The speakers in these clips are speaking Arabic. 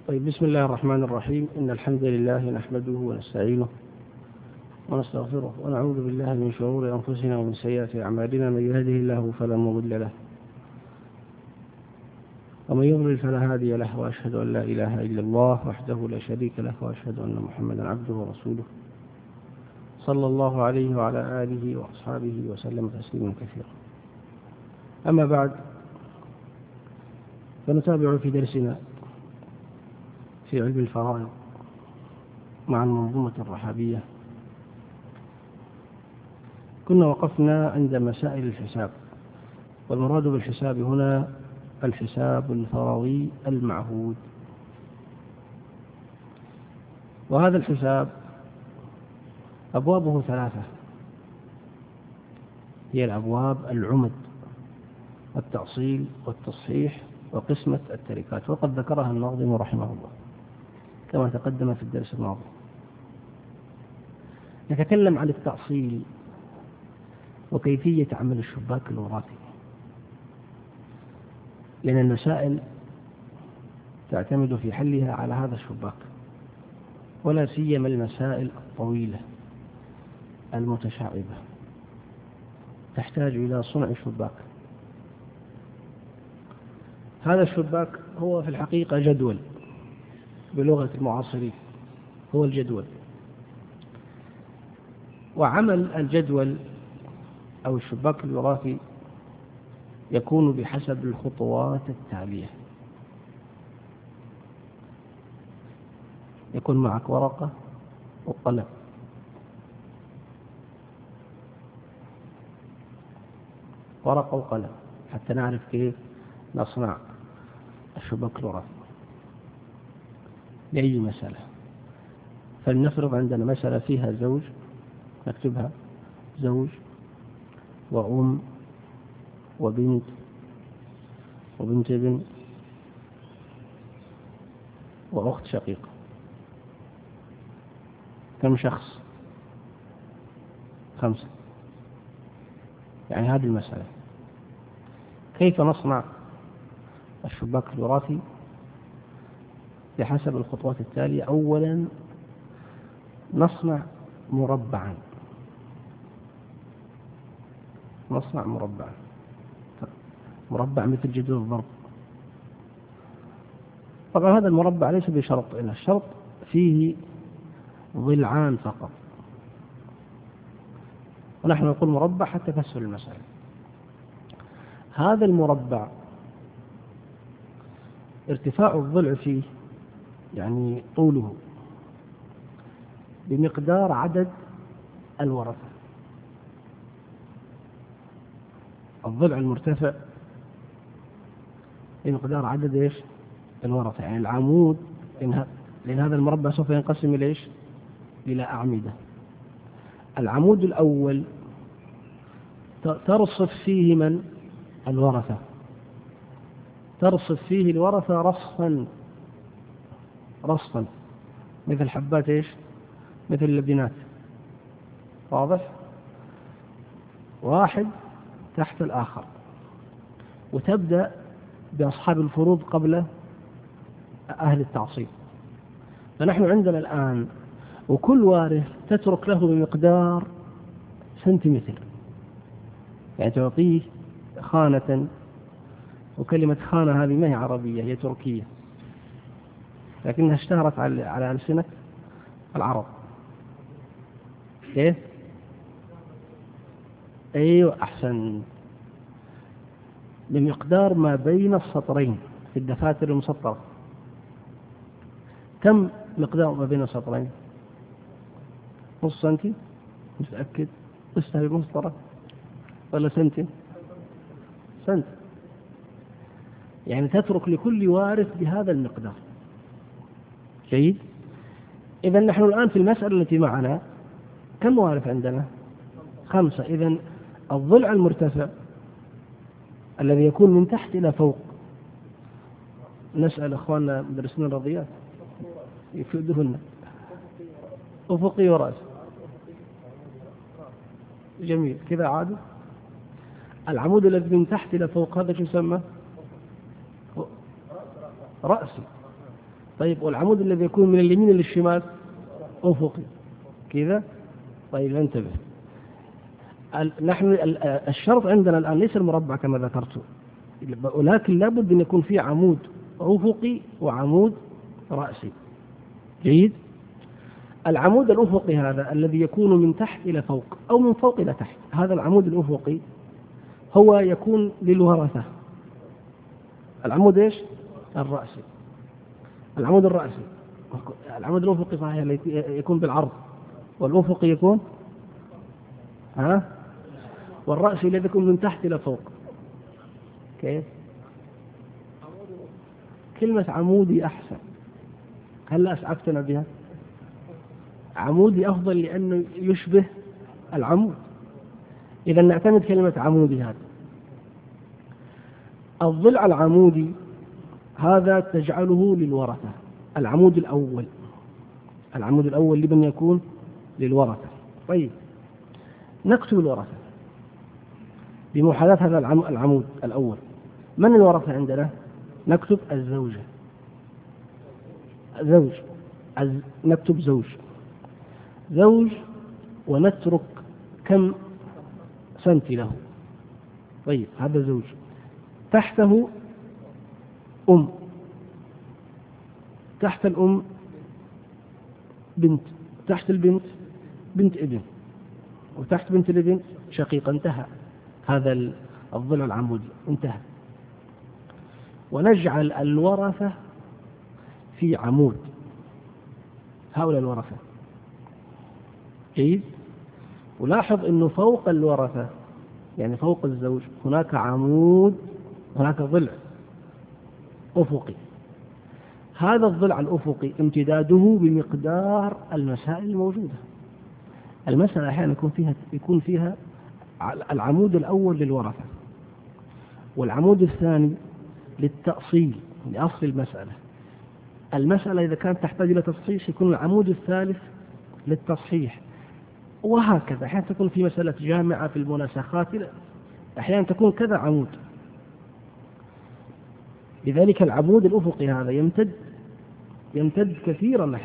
طيب، بسم الله الرحمن الرحيم. إن الحمد لله نحمده ونستعينه ونستغفره ونعوذ بالله من شرور أنفسنا ومن سيئات أعمالنا. من يهده الله فلا مضل له ومن يضلل فلا هادي له، وأشهد أن لا إله إلا الله وحده لا شريك له، وأشهد أن محمدا عبده ورسوله صلى الله عليه وعلى آله وأصحابه وسلم تسليما كثيرا. أما بعد، فنتابع في درسنا في علم الفرائض مع المنظومة الرحابية. كنا وقفنا عند مسائل الحساب، والمراد بالحساب هنا الحساب الفرضي المعهود. وهذا الحساب أبوابه ثلاثة، هي الأبواب العمد والتأصيل والتصحيح وقسمة التركات، وقد ذكرها الناظم رحمه الله كما تقدم في الدرس الماضي. نتكلم عن التأصيل وكيفية عمل الشباك الوراثي، لأن المسائل تعتمد في حلها على هذا الشباك، ولا سيما المسائل الطويلة المتشعبة تحتاج إلى صنع شباك. هذا الشباك هو في الحقيقة جدول، بلغة المعاصرين هو الجدول. وعمل الجدول أو الشباك الوراثي يكون بحسب الخطوات التالية. يكون معك ورقة وقلم، ورقة وقلم حتى نعرف كيف نصنع الشباك الوراثي لأي مسألة. فلنفرض عندنا مسألة فيها زوج، نكتبها زوج وأم وبنت وبنت ابن وأخت شقيقة. كم شخص؟ 5. يعني هذه المسألة. كيف نصنع الشباك الوراثي؟ بحسب الخطوات التالية. أولا نصنع مربعا، مربع مثل جدول الضرب. طبعا هذا المربع ليس بشرط، إلا الشرط فيه ضلعان فقط، ونحن نقول مربع حتى تسهل المسألة. هذا المربع ارتفاع الضلع فيه، يعني طوله، بمقدار عدد الورثة. الضلع المرتفع بمقدار عدد ايش؟ الورثة. يعني العمود، لأن هذا المربع سوف ينقسم إلى ايش؟ إلى أعمدة. العمود الأول ترصف فيه من؟ الورثة. ترصف فيه الورثة رصفا مثل حبات ايش؟ مثل اللبنات. واضح؟ واحد تحت الآخر، وتبدأ بأصحاب الفروض قبل أهل التعصيب. فنحن عندنا الآن وكل وارث تترك له بمقدار سنتيمتر، يعني تعطيه خانة. وكلمة خانة هذه ما هي عربية، هي تركية، لكنها اشتهرت على ألسنة العرب. كيف؟ أيوة، أحسن. بمقدار ما بين السطرين في الدفاتر المسطرة. كم مقدار ما بين السطرين؟ نص سنتي؟ متأكد؟ تستهي المسطرة ولا سنتي؟ سنت. يعني تترك لكل وارث بهذا المقدار. جيد؟ إذن نحن الآن في المسألة التي معنا كم وارث عندنا؟ 5. إذن الضلع المرتفع الذي يكون من تحت إلى فوق، نسأل أخواننا مدرسين الرياضيات يفيدونا. أفقي ورأسي. جميل كذا. عادي. العمود الذي من تحت إلى فوق هذا شو يسمى؟ رأسي. طيب والعمود الذي يكون من اليمين للشمال أفقي كذا. طيب انتبه، نحن الشرط عندنا الآن ليس المربع كما ذكرت، ولكن لابد أن يكون فيه عمود أفقي وعمود رأسي. جيد. العمود الأفقي هذا الذي يكون من تحت إلى فوق أو من فوق إلى تحت، هذا العمود الأفقي هو يكون للورثة. العمود إيش؟ الرأسي. العمود الرأسي، العمود الأفقي صحيح يكون بالعرض، والأفقي يكون والرأسي الذي يكون من تحت إلى فوق. كيف؟ كلمة عمودي أحسن، هل أسعفتنا بها؟ عمودي أفضل لأنه يشبه العمود. إذا نعتمد كلمة عمودي. هذا الضلع العمودي هذا تجعله للورثة. العمود الأول، العمود الأول لمن يكون للورثة. طيب نكتب الورثة بمحاذاة هذا العمود الأول. من الورثة عندنا؟ نكتب الزوجة، زوج، نكتب زوج، زوج، ونترك كم سنت له. طيب هذا زوج، تحته أم، تحت الأم بنت، تحت البنت بنت ابن، وتحت بنت الابن شقيق. انتهى هذا الضلع العمودي، انتهى. ونجعل الورثة في عمود، هؤلاء الورثة. جيد. ولاحظ أنه فوق الورثة يعني فوق الزوج هناك عمود، هناك ضلع أفقي. هذا الضلع الأفقي امتداده بمقدار المسائل الموجودة. المسألة أحيانا يكون فيها العمود الأول للورثة، والعمود الثاني للتأصيل لأصل المسألة. المسألة إذا كانت تحتاج إلى تصحيح يكون العمود الثالث للتصحيح، وهكذا. أحيانا تكون في مسألة جامعة في المناسخات، أحيانا تكون كذا عمود. لذلك العمود الأفقي هذا يمتد كثيرا.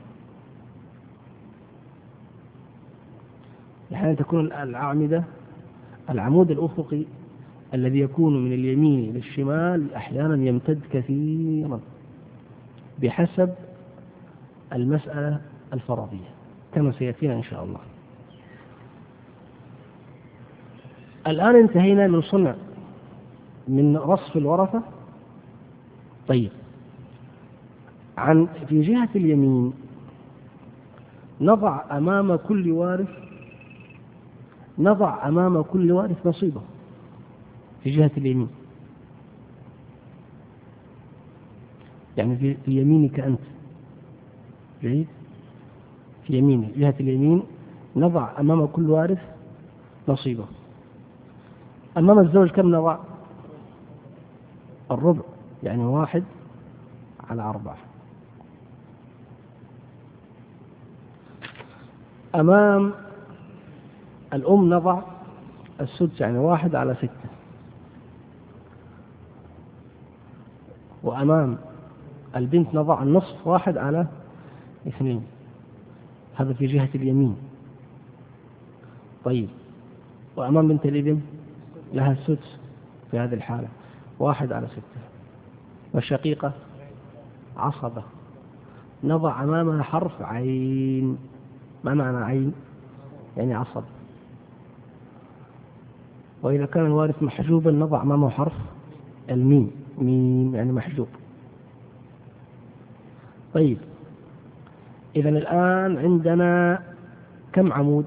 أحيانا تكون الأعمدة، العمود الأفقي الذي يكون من اليمين للشمال أحيانا يمتد كثيرا بحسب المسألة الفرضية كما سيأتينا إن شاء الله. الآن انتهينا من صنع من رصف الورثة. طيب في جهة اليمين نضع أمام كل وارث نصيبه في جهة اليمين، يعني في يمينك أنت. جيد. في يمينه جهة اليمين نضع أمام كل وارث نصيبه. أمام الزوج كم نضع؟ الربع، يعني 1/4. أمام الأم نضع السدس، يعني 1/6. وأمام البنت نضع النصف 1/2. هذا في جهة اليمين. طيب وأمام بنت الابن لها السدس في هذه الحالة 1/6. والشقيقة عصبة نضع أمامها حرف عين. ما معنى عين؟ يعني عصب. وإذا كان الوارث محجوبا نضع أمامه حرف الميم، ميم يعني محجوب. طيب إذن الآن عندنا كم عمود؟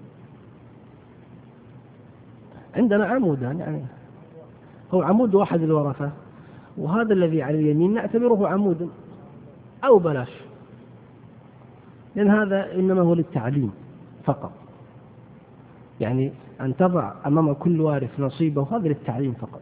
عندنا عمودان، يعني هو عمود واحد الورثة، وهذا الذي على اليمين نعتبره عمود أو بلاش، لأن هذا إنما هو للتعليم فقط. يعني أن تضع أمام كل وارث نصيبه هذا للتعليم فقط،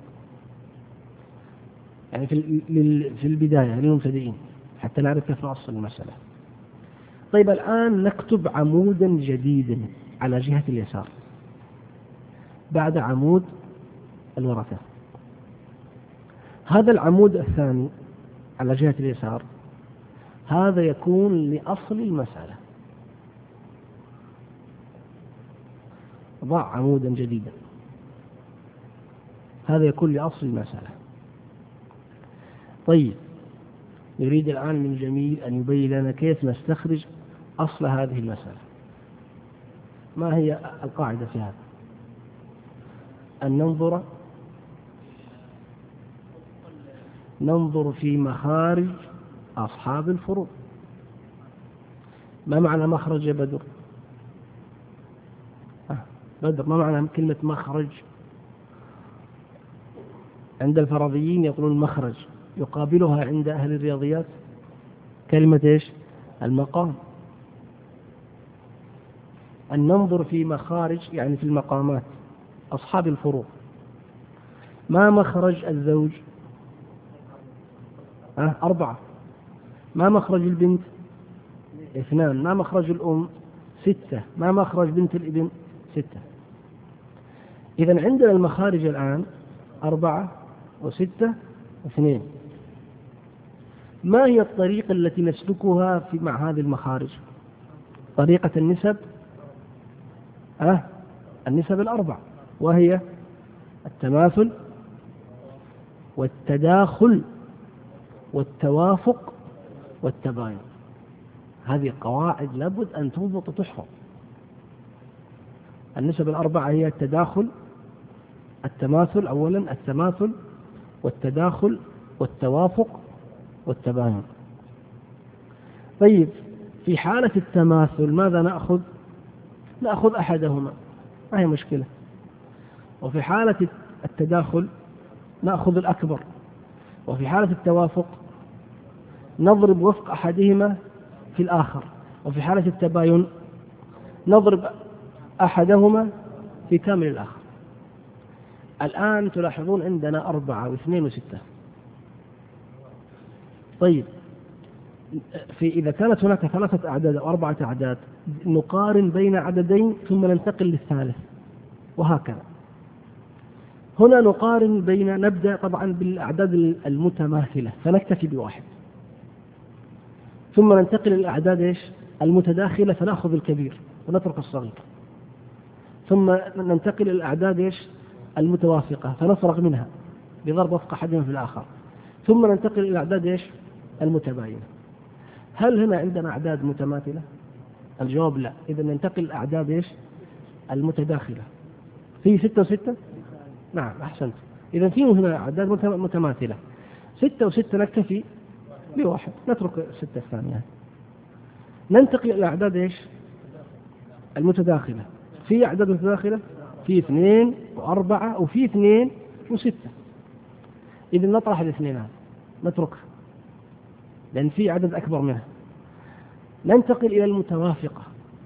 يعني في البداية للمبتدئين حتى نعرف كيف نوصل المسألة. طيب الآن نكتب عمودا جديدا على جهة اليسار بعد عمود الورثة. هذا العمود الثاني على جهة اليسار هذا يكون لأصل المسألة. ضع عمودا جديدا، هذا يكون لأصل المسألة. طيب، يريد الآن من الجميل أن يبين لنا كيف نستخرج أصل هذه المسألة. ما هي القاعدة في هذا؟ أن ننظر في مخارج أصحاب الفروع. ما معنى مخرج يا بدر؟ بدر، ما معنى كلمة مخرج؟ عند الفرضيين يقولون مخرج، يقابلها عند أهل الرياضيات كلمة إيش؟ المقام. أن ننظر في مخارج يعني في المقامات أصحاب الفروع. ما مخرج الزوج؟ 4. ما مخرج البنت؟ 2. ما مخرج الأم؟ 6. ما مخرج بنت الابن؟ 6. إذن عندنا المخارج الآن 4 و6 و2. ما هي الطريقة التي نسلكها مع هذه المخارج؟ طريقة النسب، النسب 4، وهي التماثل والتداخل والتوافق والتباين. هذه قواعد لابد أن تضبط وتحفظ. النسب 4 هي التداخل، التماثل، أولا التماثل والتداخل والتوافق والتباين. طيب، في حالة التماثل ماذا نأخذ؟ نأخذ أحدهما، ما هي مشكلة. وفي حالة التداخل نأخذ الأكبر. وفي حالة التوافق نضرب وفق أحدهما في الآخر. وفي حالة التباين نضرب أحدهما في كامل الآخر. الآن تلاحظون عندنا 4 و2 و6. طيب، إذا كانت هناك 3 أعداد أو 4 أعداد نقارن بين عددين ثم ننتقل للثالث، وهكذا. هنا نقارن نبدأ طبعا بالأعداد المتماثلة فنكتفي بواحد، ثم ننتقل للأعداد المتداخلة فنأخذ الكبير ونترك الصغير، ثم ننتقل للأعداد المتوافقة فنفرغ منها بضرب وفق أحدهما في الآخر، ثم ننتقل إلى الأعداد المتباينة. هل هنا عندنا أعداد متماثلة؟ الجواب لا. إذا ننتقل للأعداد المتداخلة. في 6 و6؟ نعم، أحسنت. إذا في هنا أعداد متماثلة، 6 و6 نكتفي بواحد، نترك 6 الثانية. ننتقل إلى الأعداد المتداخلة. في أعداد متداخلة، في 2 و4 وفي 2 و6. إذا نطرح الاثنين هذا نتركها لأن في عدد أكبر منها. ننتقل إلى المتوافقة،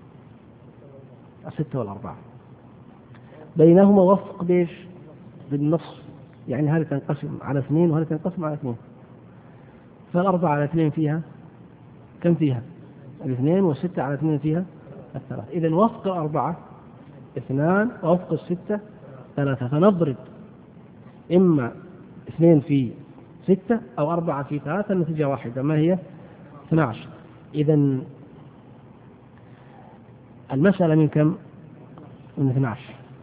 6 و4 بينهما وفق بالنص، يعني هذه تنقسم على 2 وهذه تنقسم على 2. فال4 على 2 فيها كم؟ فيها 2. و6 على 2 فيها 3. إذن وفق 4 2 ووفق 6 3. فنضرب إما 2 في 6 أو 4 في 3، النتيجة واحدة، ما هي؟ 12. إذن المسألة من كم؟ من 12.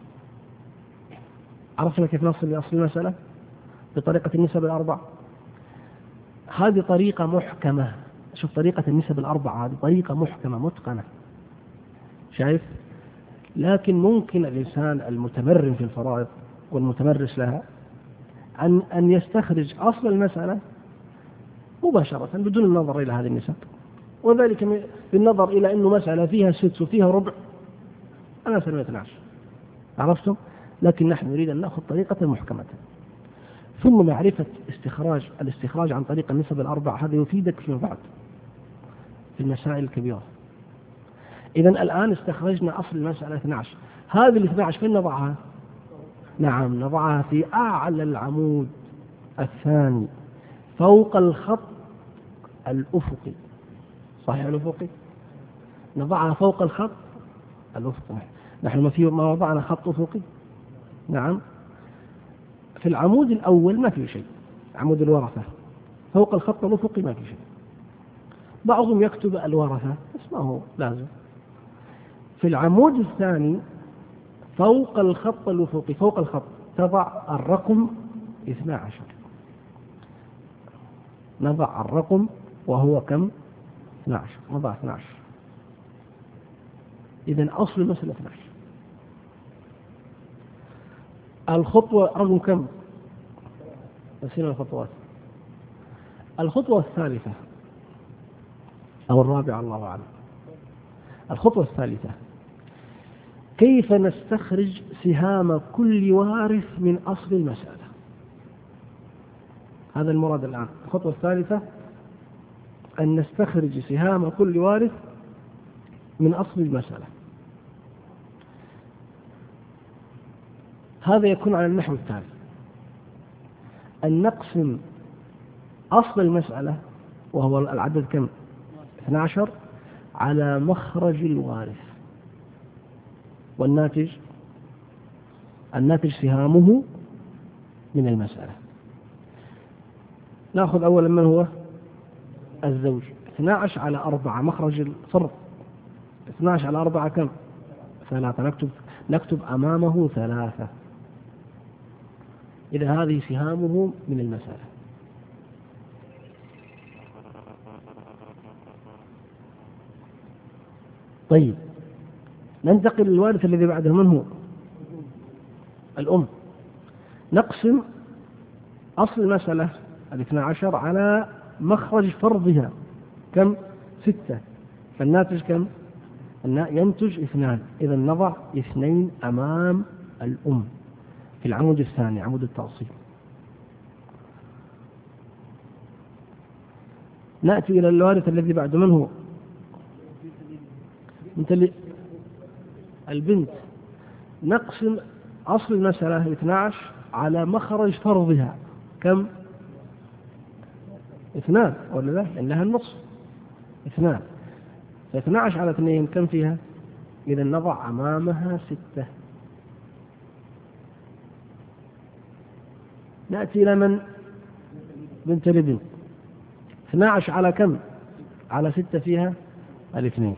عرفنا كيف نصل لأصل المسألة؟ بطريقة النسب 4. هذه طريقة محكمة. شوف، طريقة النسب 4 هذه طريقة محكمة متقنة، شايف؟ لكن ممكن الإنسان المتمرن في الفرائض والمتمرس لها أن يستخرج أصل المسألة مباشرة بدون النظر إلى هذه النسب، وذلك بالنظر إلى أنه مسألة فيها 6 وفيها ربع، أنا سنة 12. عرفتم؟ لكن نحن نريد أن نأخذ طريقة محكمة، ثم معرفة الاستخراج عن طريق النسب 4. هذا يفيدك فيما بعد في المسائل الكبيرة. إذن الآن استخرجنا أصل المسألة 12. هذه 12 فين نضعها؟ نعم، نضعها في أعلى العمود الثاني فوق الخط الأفقي. صحيح الأفقي؟ نضعها فوق الخط الأفقي. نحن ما وضعنا خط أفقي. نعم، في العمود الأول ما في شيء، عمود الورثة، فوق الخط الأفقي ما في شيء. بعضهم يكتب الورثة بس ما هو لازم. في العمود الثاني فوق الخط الأفقي، فوق الخط تضع الرقم 12. نضع الرقم وهو كم؟ 12. نضع 12. إذن أصل المسألة 12. الخطوة رقم كم؟ نسينا الخطوات. الخطوة الثالثة أو الرابعة الله أعلم. الخطوة الثالثة كيف نستخرج سهام كل وارث من أصل المسألة. هذا المراد الآن. الخطوة الثالثة أن نستخرج سهام كل وارث من أصل المسألة. هذا يكون على النحو التالي: أن نقسم أصل المسألة وهو العدد كم؟ 12 على مخرج الوارث، والناتج سهامه من المسألة. نأخذ أولا من هو الزوج. 12 على 4 مخرج الفرد. 12 على 4 كم؟ 3. نكتب أمامه 3. إذا هذه سهامه من المسألة. طيب ننتقل للوارث الذي بعده. من هو؟ الأم. نقسم أصل المسألة 12 على مخرج فرضها كم؟ 6. فالناتج كم؟ ينتج 2. إذا نضع 2 أمام الأم في العمود الثاني، عمود التأصيل. نأتي إلى الوارث الذي بعده. من هو؟ البنت. نقسم أصل المسألة 12 على مخرج فرضها كم؟ 2 ولا لا؟ لأن لها النصف 2. 12 على 2 كم فيها؟ إذا نضع أمامها 6. نأتي إلى من؟ بنت الابن. 12 على كم؟ على 6 فيها 2.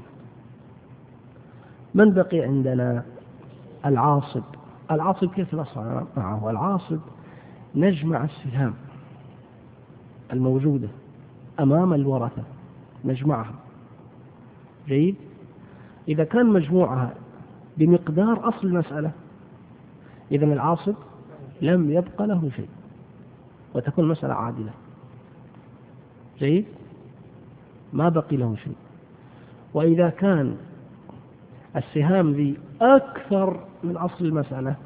من بقي عندنا؟ العاصب. العاصب كيف نصنع معه؟ العاصب نجمع السهام الموجودة أمام الورثة، نجمعها. جيد. إذا كان مجموعها بمقدار أصل المسألة إذن العاصب لم يبقى له شيء وتكون المسألة عادلة. جيد. ما بقي له شيء. وإذا كان السهام ذي أكثر من أصل المسألة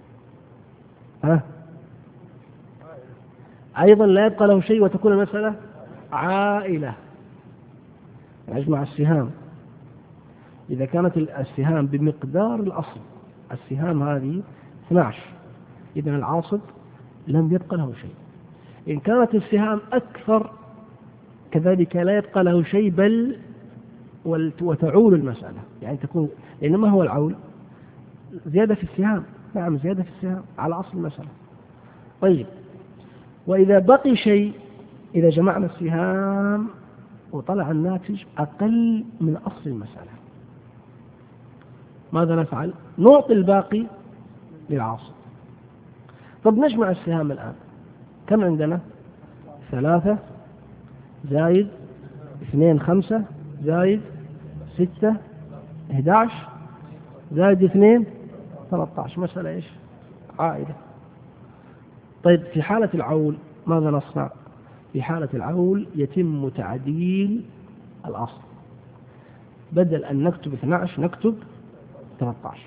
أيضا لا يبقى له شيء وتكون المسألة عائلة. نجمع السهام إذا كانت السهام بمقدار الأصل. السهام هذه 12. إذن العاصب لم يبقى له شيء. إن كانت السهام أكثر كذلك لا يبقى له شيء، بل وتعول المسألة. يعني تكون، لأن ما هو العول؟ زيادة في السهام. نعم، زيادة في السهام على أصل المسألة. طيب، وإذا بقي شيء، إذا جمعنا السهام وطلع الناتج أقل من أصل المسألة، ماذا نفعل؟ نعطي الباقي للعاصب. طب نجمع السهام الآن. كم عندنا؟ 3 زائد 2 5 زائد 6 11 زائد 2 13. مسألة إيش؟ عائلة. طيب في حالة العول ماذا نصنع؟ في حالة العول يتم تعديل الأصل. بدل أن نكتب 12 نكتب 13،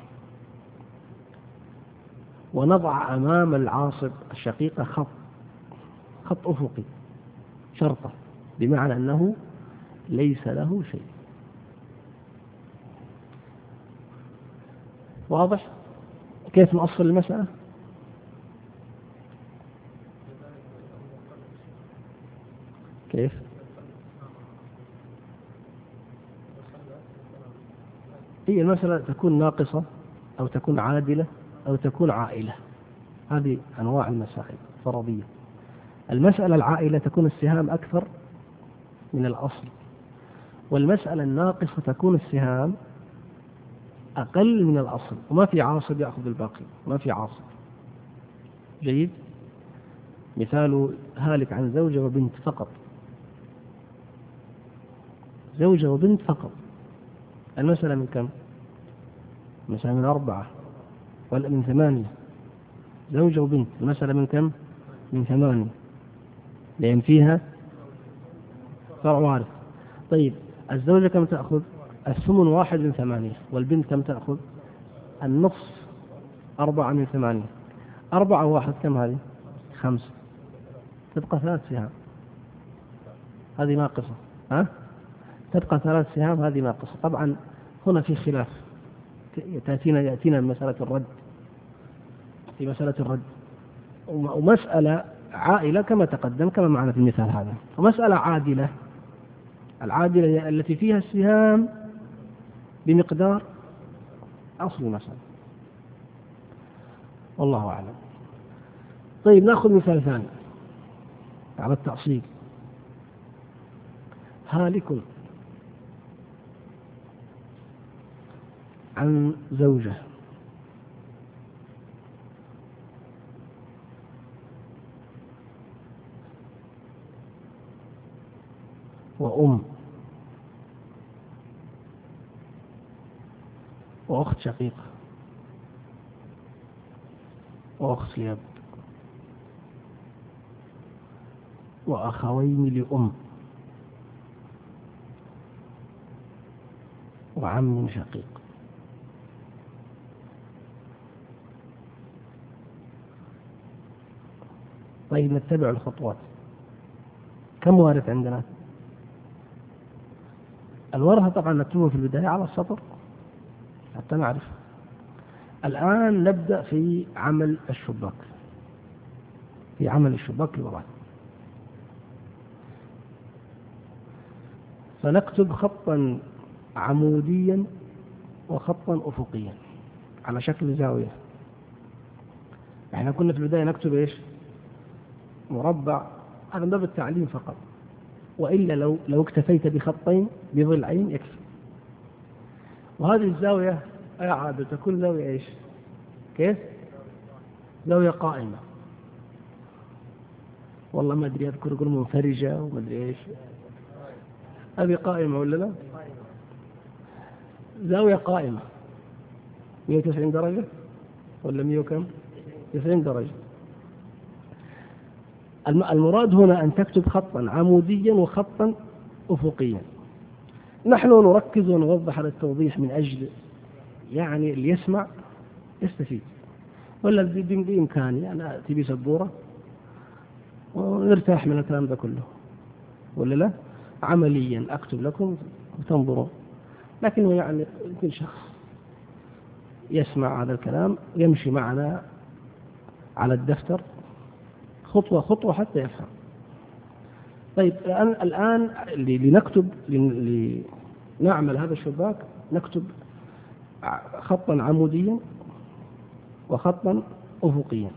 ونضع أمام العاصب الشقيقة خط أفقي شرطة، بمعنى أنه ليس له شيء. واضح كيف نأصل المسألة؟ كيف؟ هي المسألة تكون ناقصة أو تكون عادلة أو تكون عائلة. هذه أنواع المسائل فرضية. المسألة العائلة تكون السهام أكثر من الأصل، والمسألة الناقصة تكون السهام أقل من الأصل، وما في عاصب يأخذ الباقي، ما في عاصب. جيد. مثال هالك عن زوجة وبنت فقط، زوجة وبنت فقط. المسألة من كم؟ المسألة من 4 ولا من 8؟ زوجة وبنت، المسألة من كم؟ من 8، لأن فيها فرع وارث. طيب الزوجة كم تأخذ؟ الثمن 1 من 8، والبنت كم تأخذ؟ النصف 4 من 8. 4 و1 كم هذه؟ 5، تبقى 3 سهام، هذه ناقصة. تبقى 3 سهام، هذه ناقصة. طبعا هنا في خلاف، يأتينا مسألة الرد، في مسألة الرد، ومسألة عائلة كما تقدم كما معنا في المثال هذا، ومسألة عادلة. العادلة التي فيها السهام بمقدار أصل المسألة، والله أعلم. طيب نأخذ مثال ثاني على التأصيل. هالك عن زوجة وأم وأخت شقيقة وأخت لأب وأخوين لأم وعم شقيق. طيب نتبع الخطوات. كم وارث عندنا؟ الورثة طبعا نكتبه في البداية على السطر حتى نعرف. الآن نبدأ في عمل الشباك، في عمل الشباك للورثة. فنكتب خطا عموديا وخطا أفقيا على شكل زاوية. احنا كنا في البداية نكتب ايش؟ مربع، هذا من باب التعليم فقط، وإلا لو اكتفيت بخطين بضلعين يكفي. وهذه الزاوية عادة تكون زاوية ايش؟ كيف؟ زاوية قائمة، والله ما ادري، اذكر يقول منفرجة وما ادري ايش. هذه قائمة ولا لا؟ زاوية قائمة 190 درجة ولا 100 وكم؟ 90 درجة. المراد هنا أن تكتب خطا عموديا وخطا أفقيا. نحن نركز ونوضح على التوضيح من أجل يعني اللي يسمع يستفيد، ولا بإمكاني أنا أتي بسبورة ونرتاح من الكلام ده كله، ولا لا؟ عمليا أكتب لكم وتنظروا، لكن يعني كل شخص يسمع هذا الكلام يمشي معنا على الدفتر خطوة خطوة حتى يفهم. طيب الآن لنكتب لنعمل هذا الشباك نكتب خطا عموديا وخطا أفقيا.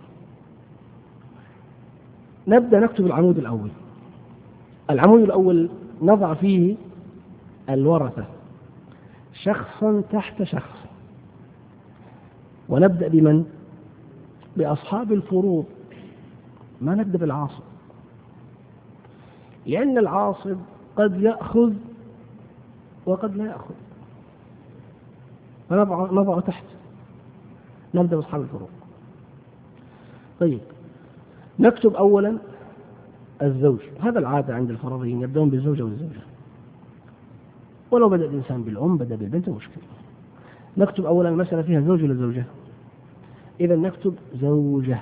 نبدأ نكتب العمود الأول. العمود الأول نضع فيه الورثة شخصا تحت شخص، ونبدأ بمن؟ بأصحاب الفروض، ما نبدأ بالعاصب، لأن العاصب قد يأخذ وقد لا يأخذ، فنضعه تحت. نبدأ بأصحاب الفروض. طيب نكتب أولا الزوج، هذا العادة عند الفرضيين يبدأون بالزوجة والزوجة، ولو بدأ الإنسان بالأم بدأ بالبنت مشكلة. نكتب أولا المسألة فيها زوج ولا زوجة؟ إذا نكتب زوجة.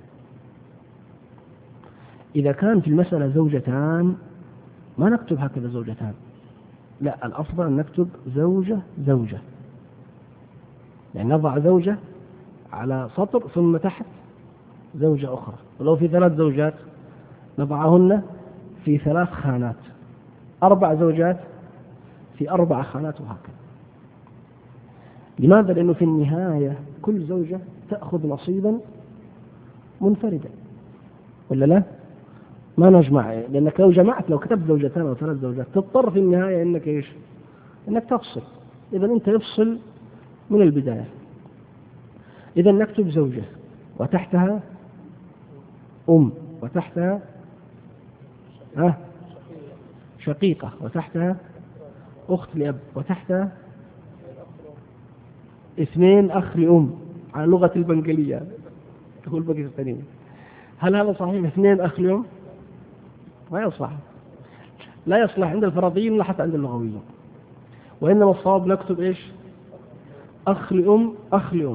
إذا كان في المسألة زوجتان ما نكتب هكذا زوجتان، لا، الأفضل أن نكتب زوجة زوجة، يعني نضع زوجة على سطر ثم تحت زوجة أخرى. ولو في 3 زوجات نضعهن في 3 خانات، 4 زوجات في 4 خانات، وهكذا. لماذا؟ لأنه في النهاية كل زوجة تأخذ نصيبا منفردا، ولا لا؟ ما نجمع، لأنك لو جمعت، لو كتبت زوجتان أو 3 زوجات تضطر في النهاية إنك إيش؟ إنك تفصل. إذا أنت افصل من البداية. إذا نكتب زوجة وتحتها وتحتها شقيقة وتحتها أخت لأب وتحتها 2 أخ لأم على لغة البنغالية تقول باكستانية. هل هذا صحيح؟ 2 أخ لأم؟ ما يصلح، لا يصلح عند الفرضيين ولا حتى عند اللغويين. وإنما الصواب نكتب إيش؟ أخ لأم أخ لأم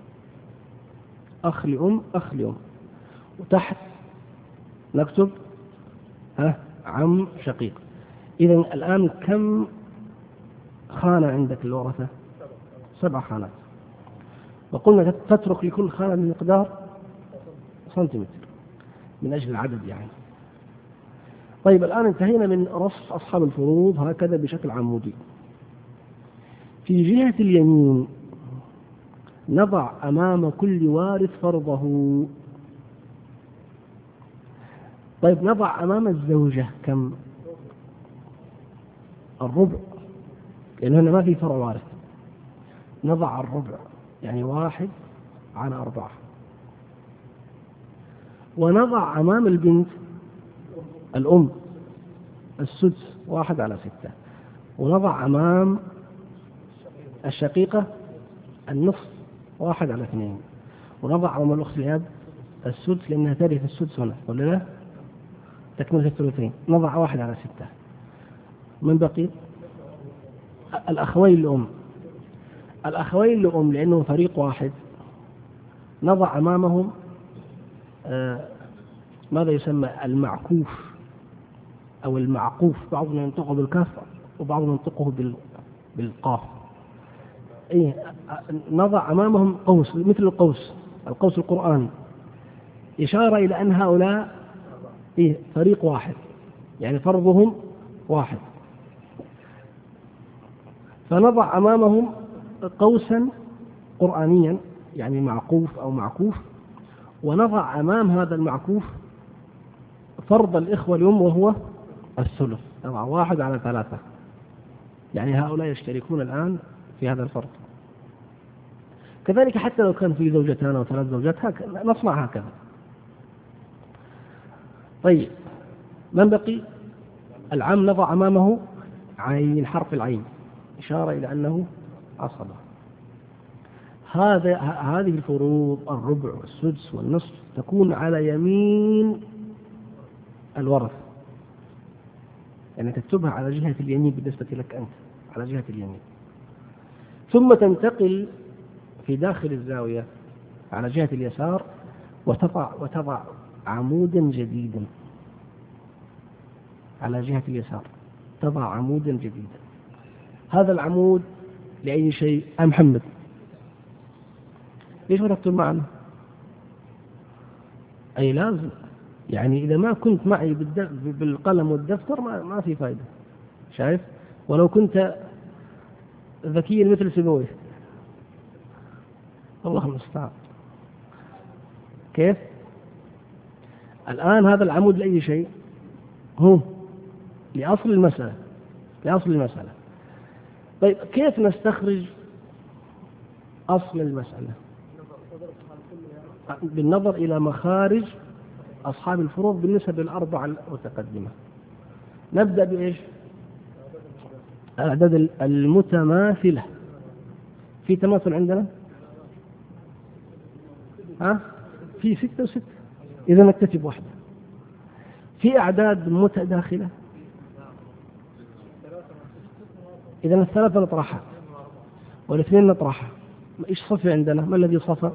أخ لأم أخ لأم، وتحت نكتب عم شقيق. إذا الآن كم خانة عندك الورثة؟ 7 خانات، وقلنا تترك لكل خانة بمقدار سنتيمتر من أجل العدد يعني. طيب الآن انتهينا من رصف أصحاب الفروض هكذا بشكل عمودي. في جهة اليمين نضع أمام كل وارث فرضه. طيب نضع أمام الزوجة كم؟ الربع، لأن هنا ما في فرع وارث. نضع الربع يعني 1/4. ونضع أمام البنت الأم السدس 1/6. ونضع أمام الشقيقة النصف 1/2. ونضع أمام الأخت الأب السدس لأنها ترث السدس هنا ولا لا؟ تكملة الثلثين. نضع 1/6. من بقي؟ الأخوين لأم. الأخوين لأم لأنهم فريق واحد نضع أمامهم ماذا يسمى المعكوف أو المعقوف، بعضهم ينطقه بالكاف وبعضهم ينطقه بالقاف. نضع أمامهم قوس مثل القوس القرآني، إشارة إلى أن هؤلاء فريق واحد يعني فرضهم واحد. فنضع أمامهم قوسا قرآنيا يعني معقوف أو معكوف، ونضع أمام هذا المعكوف فرض الإخوة الأم وهو الثلث، نضع 1/3. يعني هؤلاء يشتركون الآن في هذا الفرض. كذلك حتى لو كان في 2 أو 3 زوجات نصنع هكذا. طيب من بقي؟ العم نضع أمامه عين، حرف العين، إشارة إلى أنه عصبة. هذه الفروض الربع والسدس والنصف تكون على يمين الورث، يعني تكتبها على جهة اليمين بالنسبة لك أنت، على جهة اليمين. ثم تنتقل في داخل الزاوية على جهة اليسار وتضع عمودا جديدا على جهة اليسار، تضع عمودا جديدا. هذا العمود لأي شيء؟ محمد ليش ما تكتب معنا؟ أي لازم، يعني إذا ما كنت معي بالقلم والدفتر ما في فائدة. شايف؟ ولو كنت ذكيا مثل سيبويه الله المستعان. كيف؟ الآن هذا العمود لأي شيء؟ هو لأصل المسألة، لأصل المسألة. طيب كيف نستخرج أصل المسألة؟ بالنظر إلى مخارج أصحاب الفروض بالنسبة للأربعة المتقدمة. نبدأ بإيش؟ الأعداد المتماثلة. في تماثل عندنا؟ في 6 و6، إذا نكتفي بواحدة. في أعداد متداخلة، إذا 3 نطرحها وال2 نطرحها. إيش صفي عندنا؟ ما الذي صفى؟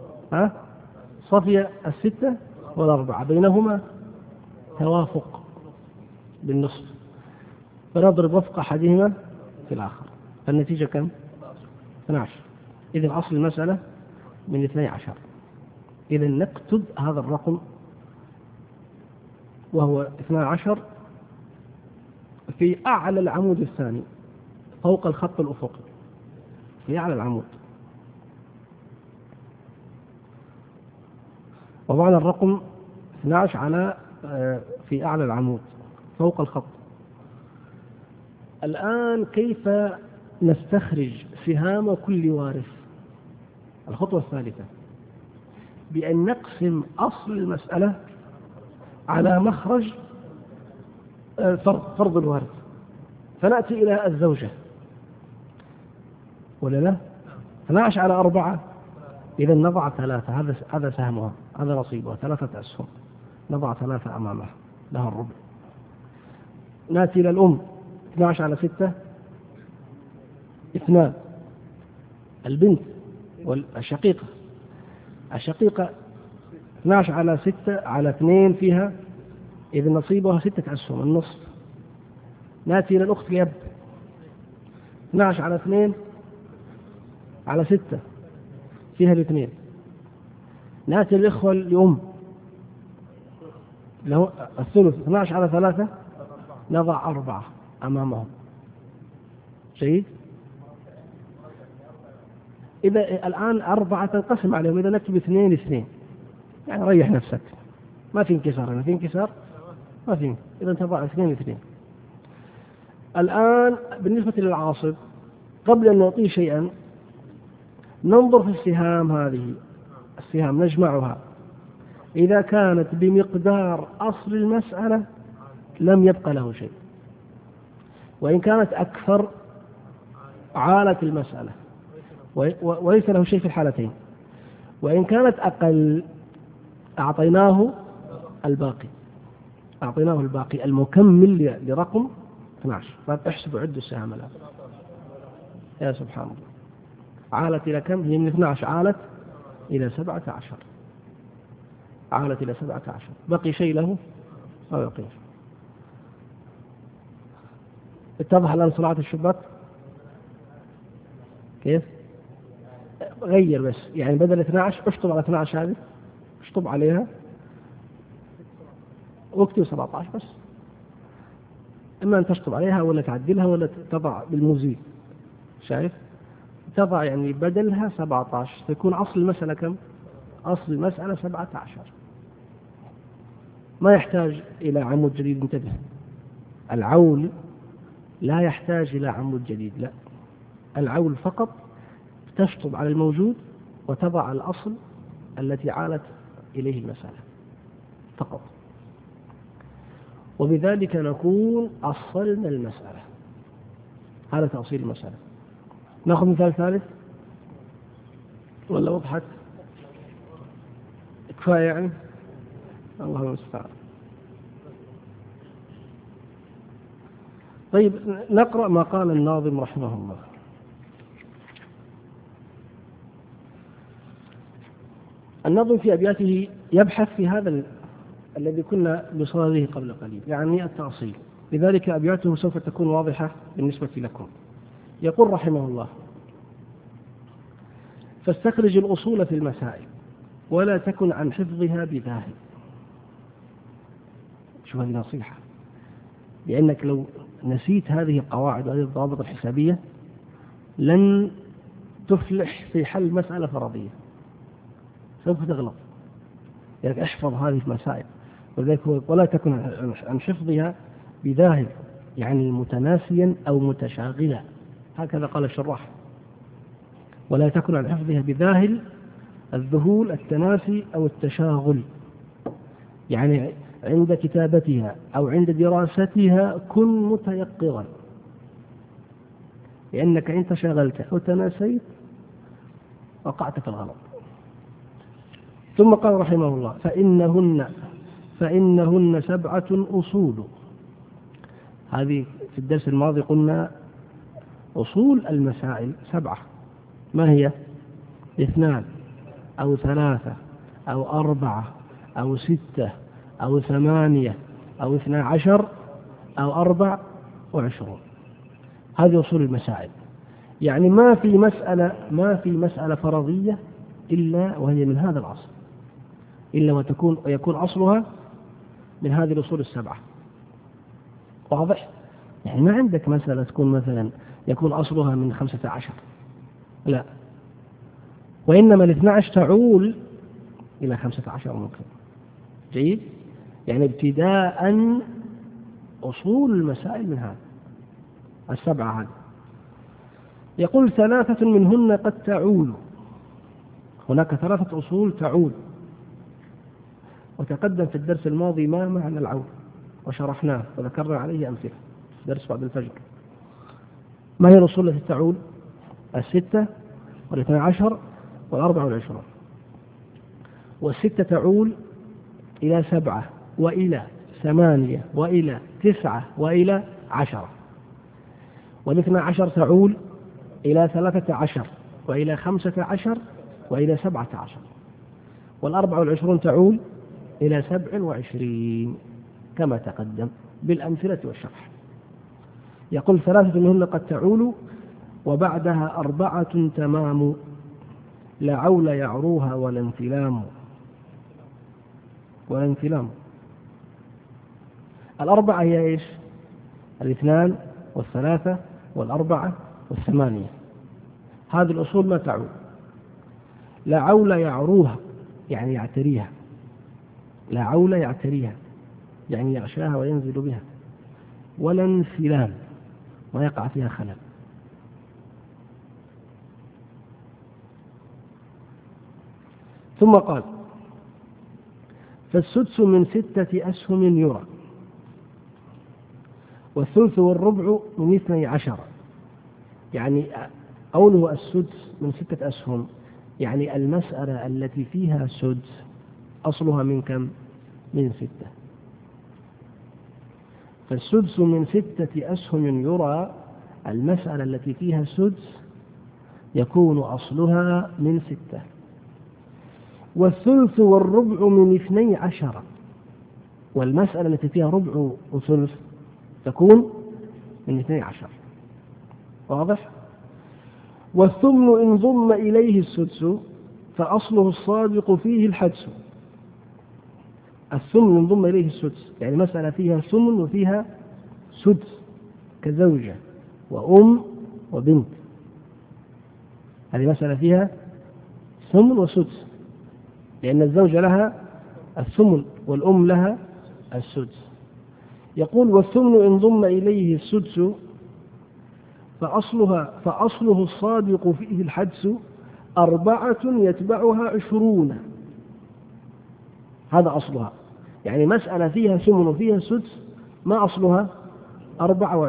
صفي 6 وال4 بينهما توافق بالنصف، فنضرب وفق أحدهما في الآخر، فالنتيجة كم؟ 12. إذن أصل المسألة من 12. إذن نكتب هذا الرقم وهو 12 في أعلى العمود الثاني فوق الخط الأفقي، في أعلى العمود. وضعنا الرقم 12 على في أعلى العمود فوق الخط. الآن كيف نستخرج سهام كل وارث؟ الخطوة الثالثة بأن نقسم أصل المسألة على مخرج فرض الوارث، فنأتي إلى الزوجة ولا لا؟ 12 على 4، إذا نضع 3، هذا سهمها، هذا نصيبها 3 أسهم، نضع 3 أمامها لها الربع. نأتي إلى الأم 12 على 6 2، البنت والشقيقة 12 على 6 على 2 فيها، إذا نصيبها 6 أسهم النصف. نأتي إلى الأخت لأب 12 على 2 على 6 فيها الاثنين. نأتي للإخوة لأم له الثلث 12 على 3، نضع 4 أمامهم. جيد. إذا الآن 4 تنقسم عليهم، إذا نكتب 2 يعني ريح نفسك، ما في انكسار هنا، في انكسار ما في، إذا تضع 2. الآن بالنسبة للعاصب قبل أن نعطيه شيئا ننظر في السهام، هذه السهام نجمعها، إذا كانت بمقدار أصل المسألة لم يبقى له شيء، وإن كانت أكثر عالت المسألة وليس له شيء في الحالتين، وإن كانت أقل أعطيناه الباقي المكمل لرقم 12. طيب احسبوا، عدوا السهام الآن. يا سبحان الله، عالت إلى كم؟ هي من 12 عالت إلى 17، عالت إلى 17. بقي شيء له أو يقين؟ اتضح الآن صناعة الشباك كيف؟ غير بس، يعني بدل 12 اشطب على 12 هذه، اشطب عليها واكتب 17 بس. إما أن تشطب عليها ولا تعدلها ولا تضع بالمزيد، شايف؟ تضع يعني بدلها 17، تكون أصل المسألة كم؟ أصل المسألة 17. ما يحتاج إلى عمود جديد، انتبه، العول لا يحتاج إلى عمود جديد، لا، العول فقط تشطب على الموجود وتضع الأصل التي عالت إليه المسألة فقط، وبذلك نكون أصلنا المسألة. هذا تأصيل المسألة. نأخذ مثال ثالث ولا وضحت؟ كفاية يعني؟ الله المستعان. طيب نقرأ ما قال الناظم رحمه الله. الناظم في أبياته يبحث في هذا الذي كنا بصدده قبل قليل، يعني التأصيل، لذلك أبياته سوف تكون واضحة بالنسبة لكم. يقول رحمه الله: فاستخرج الأصول في المسائل ولا تكن عن حفظها بذاهب. شوف هذه نصيحة، لأنك لو نسيت هذه القواعد وهذه الضوابط الحسابية لن تفلح في حل مسألة فرضية، سوف تغلط. يعني احفظ هذه المسائل، ولذلك ولا تكن عن حفظها بذاهب، يعني متناسيا أو متشاغلا، هكذا قال الشراح. ولا تكن عن حفظها بذاهل، الذهول التناسي أو التشاغل، يعني عند كتابتها أو عند دراستها كن متيقظا، لأنك إن تشاغلت أو تناسيت وقعت في الغلط. ثم قال رحمه الله: فإنهن 7 أصول. هذه في الدرس الماضي قلنا أصول المسائل 7، ما هي؟ 2 أو 3 أو 4 أو 6 أو 8 أو 12 أو 24. هذه أصول المسائل، يعني ما في مسألة فرضية إلا وهي من هذا الأصل، إلا ويكون أصلها من هذه الأصول 7. واضح؟ يعني ما عندك مسألة تكون مثلا يكون أصلها من 15، لا، وإنما 12 تعول إلى 15 ممكن. جيد؟ يعني ابتداء أصول المسائل من هذا السبعة هذه. يقول 3 منهن قد تعول. هناك 3 أصول تعول، وتقدم في الدرس الماضي ما معنى العول وشرحناه وذكرنا عليه أمثلة في درس بعد الفجر. ما هي الأصول التي تعول؟ 6 وال12 وال24. والستة تعول إلى 7 وإلى 8 وإلى 9 وإلى 10. وال12 تعول إلى 13 وإلى 15 وإلى 17. وال24 تعول إلى 27 كما تقدم بالأمثلة والشرح. يقول 3 منهن قد تعول وبعدها 4 تمام، لا عول يعروها ولا انفلام. ولا انفلام. 4 هي إيش؟ 2 و3 و4 و8. هذه الأصول ما تعول. لا عول يعروها يعني يعتريها، لا عول يعتريها يعني يغشاها وينزل بها، ولا انفلام ويقع فيها خلل. ثم قال: فالسدس من 6 أسهم يرى، والثلث والربع من 12. يعني قوله السدس من 6 أسهم يعني المسألة التي فيها سدس أصلها من كم؟ من 6. فالسدس من 6 أسهم يرى، المسألة التي فيها سدس يكون أصلها من 6. والثلث والربع من 12، والمسألة التي فيها ربع وثلث تكون من 12. واضح؟ والثمن إن ضم إليه السدس فأصله الصادق فيه الحدس. الثمن إن ضم إليه السدس يعني مسألة فيها ثمن وفيها سدس كزوجة وأم وبنت، هذه مسألة فيها ثمن وسدس، لأن الزوجة لها الثمن والأم لها السدس. يقول: والثمن إن ضم إليه السدس فأصله الصادق فيه الحدس 4 يتبعها 20. هذا أصلها، يعني مسألة فيها ثمن وفيها سدس ما أصلها 24،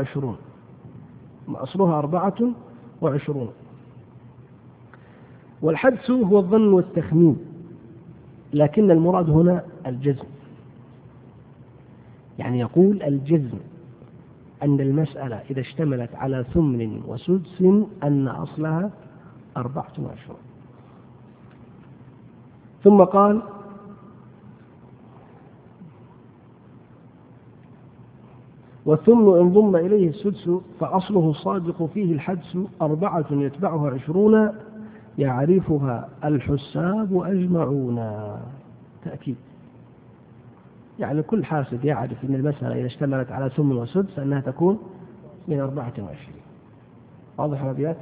ما أصلها 24. والحدس هو الظن والتخمين، لكن المراد هنا الجزم. يعني يقول الجزم أن المسألة إذا اشتملت على ثمن وسدس أن أصلها 24. ثم قال: والثمن إن ضم إليه السدس فأصله الصادق فيه الحدس 4 يتبعها 20 يعرفها الحساب أجمعون. تأكيد، يعني كل حاسب يعرف أن المسألة إذا اشتملت على ثمن وسدس أنها تكون من 24. واضح يا أبيات؟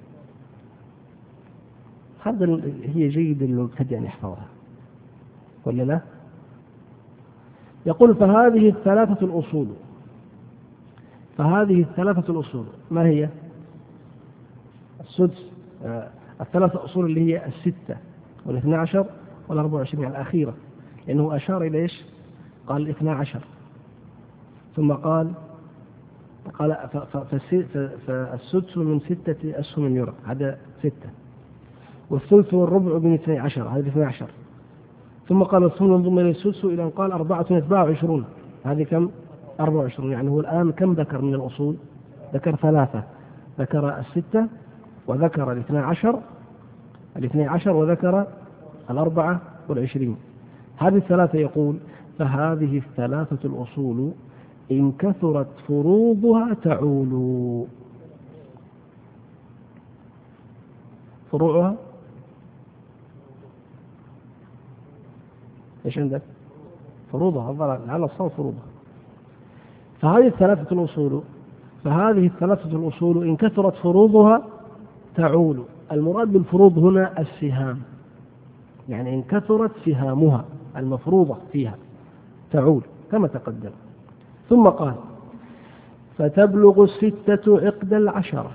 هذا هي جيد المبتدئ أن يحفظها ولا لا؟ يقول: فهذه الثلاثة الأصول ما هي؟ السدس، الثلاثة أصول اللي هي 6 وال12 وال24 يعني الأخيرة، لأنه أشار إلى إيش؟ قال 12، ثم قال فالسدس من 6 أسهم يرى، هذا 6. والثلث والربع من 12، هذا 12. ثم قال: الثمن ضم إلى السدس إلى أن قال 4 يتباع 20، هذه كم؟ 24. يعني هو الآن كم ذكر من الأصول؟ ذكر 3، ذكر 6 وذكر 12 وذكر 24. هذه 3. يقول: فهذه 3 الأصول إن كثرت فروضها تعول. فروعها ايش عندك؟ فروضها على الصوت فروضها. فهذه 3 الأصول إن كثرت فروضها تعول. المراد بالفروض هنا السهام، يعني إن كثرت سهامها المفروضة فيها تعول كما تقدم. ثم قال فتبلغ 6 عقد 10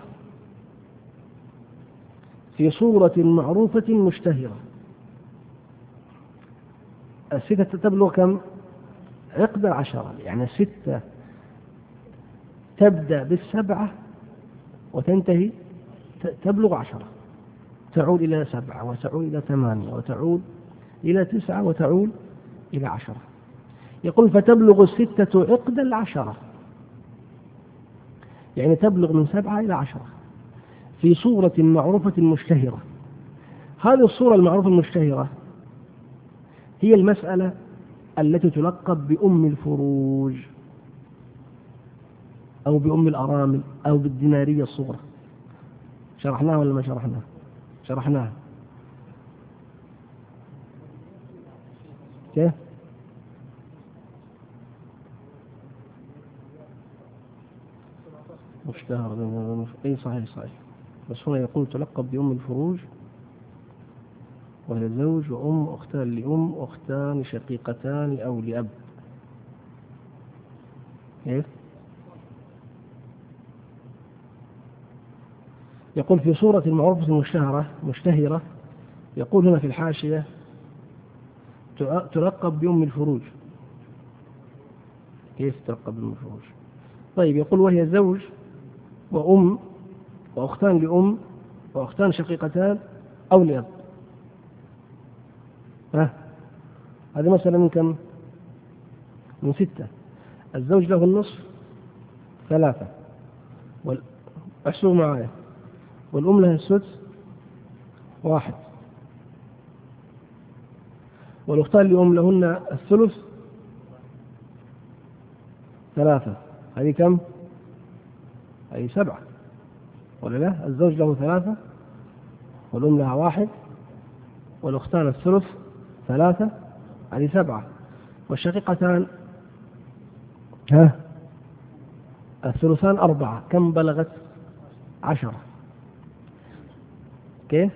في صورة معروفة مشتهرة. 6 تبلغ كم؟ عقد 10، يعني 6 تبدأ بال7 وتنتهي تبلغ 10، تعود إلى 7 وتعود إلى 8 وتعود إلى 9 وتعود إلى 10. يقول فتبلغ 6 عقد 10، يعني تبلغ من 7 إلى 10 في صورة معروفة مشتهرة. هذه الصورة المعروفة المشتهرة هي المسألة التي تلقب بأم الفروج أو بأم الأرامل أو بالدينارية الصغرى. شرحناها ولا ما شرحناها؟ شرحناها. كيف؟ مشتهر. أي صحيح. بس هنا يقول تلقب بأم الفروج، وهي زوج وأم، أختان لأم، أختان شقيقتان أو لأب. كيف؟ يقول في صورة المعروفة مشتهرة، يقول هنا في الحاشية تلقب بأم الفروج. كيف تلقب بأم الفروج؟ طيب يقول وهي زوج وأم وأختان لأم وأختان شقيقتان أو لأب. هذه مسألة من كم؟ من 6. الزوج له النصف 3، احسبوا معايا، والأم لها السدس 1، والأختان لأم لهن الثلث 3. هذه كم؟ هذه 7 ولا لا؟ الزوج له 3 والأم لها 1 والأختان الثلث 3، هذه 7. والشقيقتان الثلثان 4، كم بلغت؟ 10. كيف؟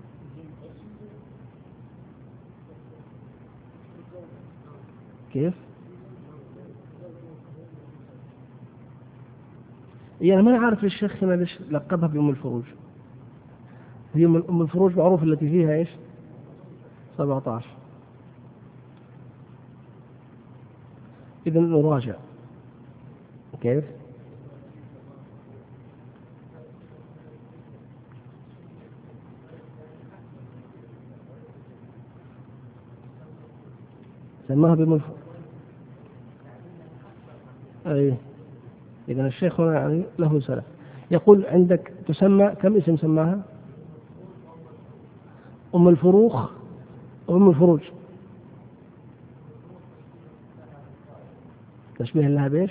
يعني ما نعرف الشيخ هنا ليش لقبها بأم الفروج. هي أم الفروج معروف التي فيها إيش؟ 17. إذن نراجع. كيف؟ سماها بأم الفروج. أي إذن الشيخ هنا يعني له سلف. يقول عندك تسمى كم اسم سماها؟ أم الفروخ وأم الفروج. تشبيه لها بإيش؟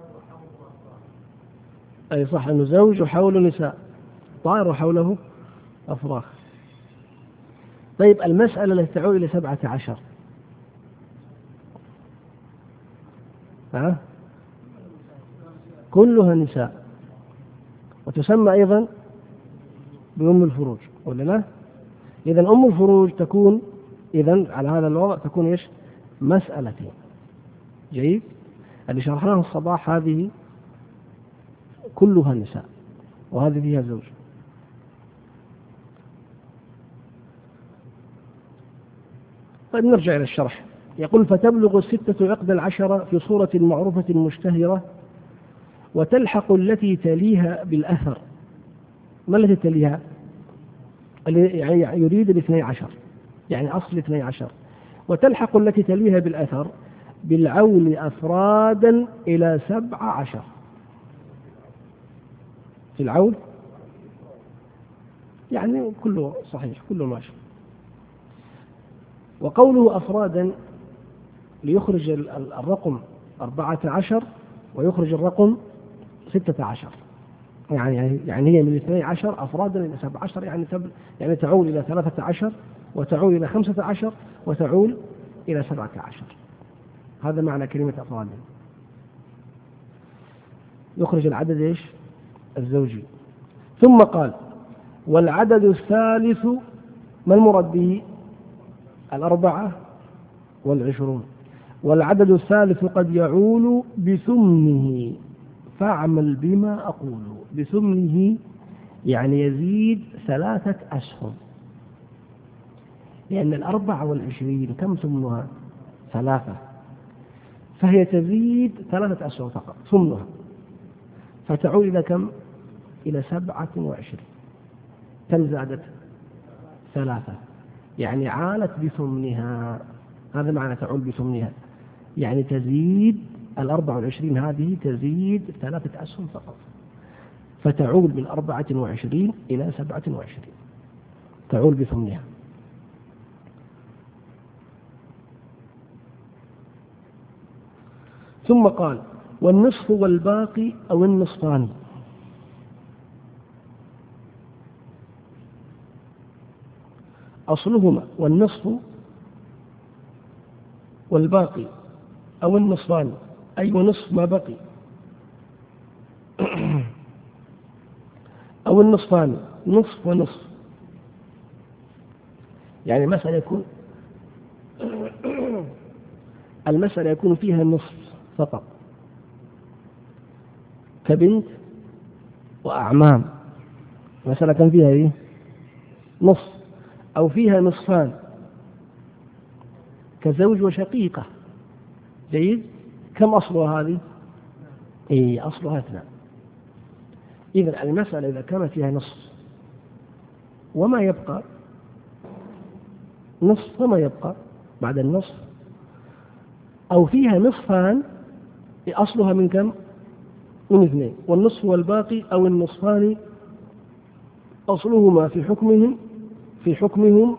أي صح، أنه زوج وحوله نساء، طائر وحوله أفراخ. طيب المسألة التي تعود إلى 17 كلها نساء وتسمى أيضا بأم الفروج ولا لا؟ إذن أم الفروج تكون إذن على هذا الوضع تكون إيش؟ مسألتين. جيد. اللي شرحناه الصباح هذه كلها نساء وهذه فيها زوج. طيب نرجع إلى الشرح. يقول فتبلغ 6 عقد 10 في صورة معروفة مشتهرة، وتلحق التي تليها بالأثر. ما التي تليها؟ يعني يريد 12، يعني أصل 12. وتلحق التي تليها بالأثر بالعول أفرادا إلى 17. في العول يعني كله صحيح، كله ماشي. وقوله أفرادا ليخرج الرقم 14 ويخرج الرقم 16. يعني هي من 12 أفرادا إلى 17، يعني تعول إلى 13 وتعول إلى 15 وتعول إلى 17. هذا معنى كلمة أفرادا. يخرج العدد إيش؟ الزوجي. ثم قال والعدد الثالث ما المراد به؟ 24. والعدد الثالث قد يعول بثمنه فاعمل بما أقول. بثمنه يعني يزيد 3 أسهم، لأن 24 كم ثمنها؟ 3، فهي تزيد 3 أسهم فقط ثمنها، فتعود إلى كم؟ إلى 27. كم زادت؟ 3، يعني عالت بثمنها. هذا معنى تعول بثمنها، يعني تزيد 24 هذه تزيد 3 أسهم فقط، فتعود من 24 إلى 27، تعول بثمنها. ثم قال: والنصف والباقي أو النصفان. أصلهما والنصف والباقي أو النصفان، أي ونصف ما بقي أو النصفان، نصف ونصف. يعني مسألة يكون المسألة يكون فيها نصف فقط، كبنت وأعمام، مسألة كان فيها إيه؟ نصف، أو فيها نصفان كزوج وشقيقة. جيد. كم أصلها هذه؟ أصلها 2. إذا المسألة إذا كانت فيها نصف وما يبقى نصف وما يبقى بعد النصف، أو فيها نصفان أصلها من كم؟ من 2. والنصف والباقي أو النصفان أصلهما في حكمهم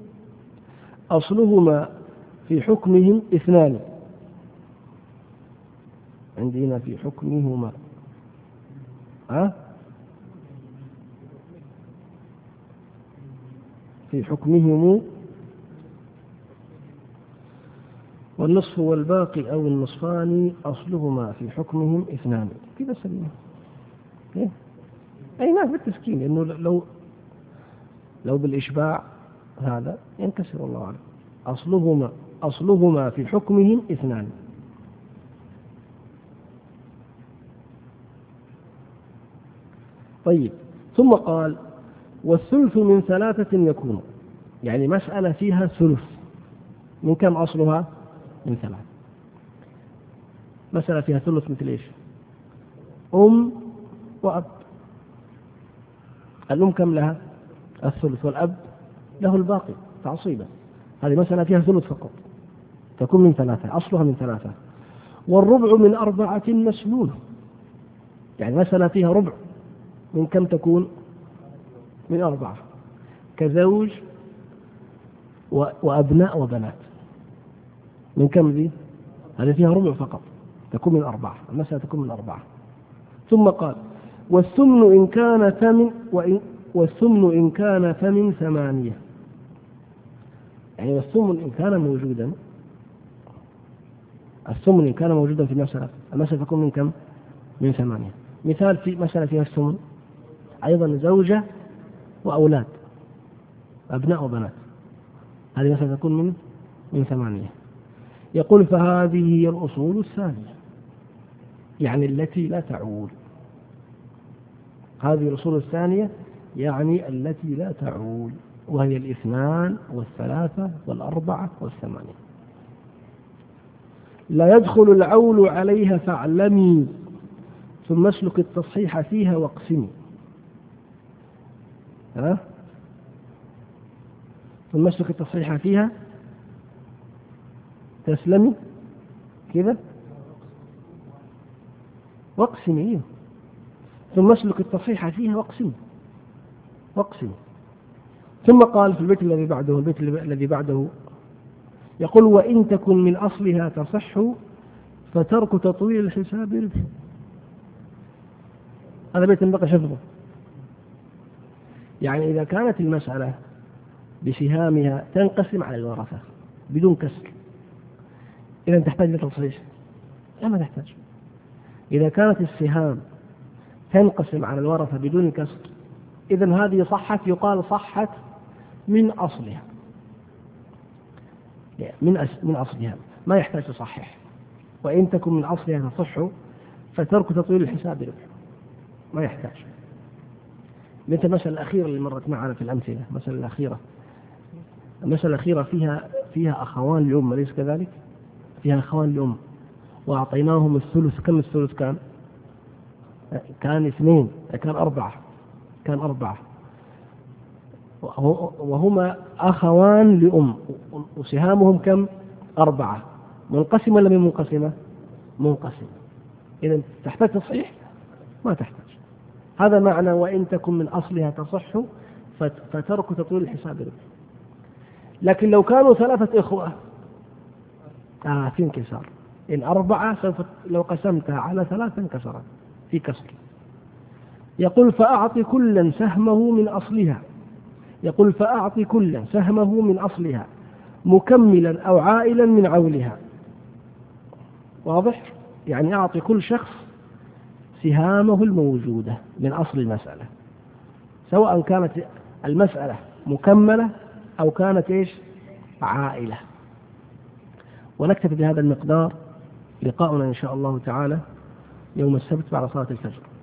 أصلهما في حكمهم 2. عندنا في حكمهما في حكمهم والنصف والباقي أو النصفان أصلهما في حكمهم 2. كذا سليم. أي نعم بالتسكين، لأنه لو بالإشباع هذا ينكسر. الله أعلم. أصلهما في حكمهم 2. طيب. ثم قال: والثلث من 3 يكون. يعني مسألة فيها ثلث، من كم أصلها؟ من 3. مسألة فيها ثلث مثل إيش؟ أم وأب. الأم كم لها؟ الثلث، والأب له الباقي تعصيبا. هذه مسألة فيها ثلث فقط، تكون من 3، أصلها من 3. والربع من 4 مسلول. يعني مسألة فيها ربع، من كم تكون؟ من 4، كزوج وأبناء وبنات. من كم ذي؟ هذه فيها ربع فقط، تكون من 4. المسألة تكون من 4. ثم قال: والثمن إن كان ثمن 8. يعني والثمن إن كان موجودا، الثمن إن كان موجودا في المسألة تكون من كم؟ من 8. مثال في مسألة فيها الثمن أيضا زوجة وأولاد، أبناء وبنات، هذه مسألة تكون من 8. يقول: فهذه هي الأصول الثانية، يعني التي لا تعول. هذه الأصول الثانية يعني التي لا تعول، وهي 2 و3 و4 و8. لا يدخل العول عليها فاعلمي، ثم اسلك التصحيح فيها واقسمي. ثم اسلك التصحيح فيها تسلمي كذا واقسمي. ثم اسلك التصحيح فيها واقسمي. ثم قال في البيت الذي بعده يقول: وإن تكن من أصلها تصح فترك تطويل الحساب ربح. هذا بيت بقى شفظه. يعني إذا كانت المسألة بسهامها تنقسم على الورثة بدون كسر، إذا تحتاج لتصحيح؟ لا، ما تحتاج. إذا كانت السهام تنقسم على الورثة بدون كسر، إذن هذه صحت، يقال صحت من أصلها، من أصلها. ما يحتاج تصحح. وإن تكن من أصلها تصح فترك تطويل الحساب ربح، ما يحتاج. مثل المسألة الأخيرة اللي مرت معنا في الأمثلة، المسألة الأخيرة فيها أخوان لأم، أليس كذلك؟ فيها أخوان لأم وأعطيناهم الثلث. كم الثلث كان؟ كان 2، كان أربعة وهما أخوان لأم، وسهامهم كم؟ 4. منقسمة ولا من منقسمة؟ منقسمة. إذا تحتاج تصحيح؟ ما تحتاج. هذا معنى وإن تكن من أصلها تصح فترك تطويل الحساب ربح. لكن لو كانوا 3 إخوة في انكسار. إن 4 سوف لو قسمتها على 3 انكسرت في كسر. يقول فأعطي كلا سهمه من أصلها، يقول فأعطي كلا سهمه من أصلها مكملا أو عائلا من عولها. واضح؟ يعني أعطي كل شخص سهامه الموجودة من أصل المسألة، سواء كانت المسألة مكملة أو كانت عائلة. ونكتفي بهذا المقدار. لقاؤنا إن شاء الله تعالى يوم السبت بعد صلاة الفجر.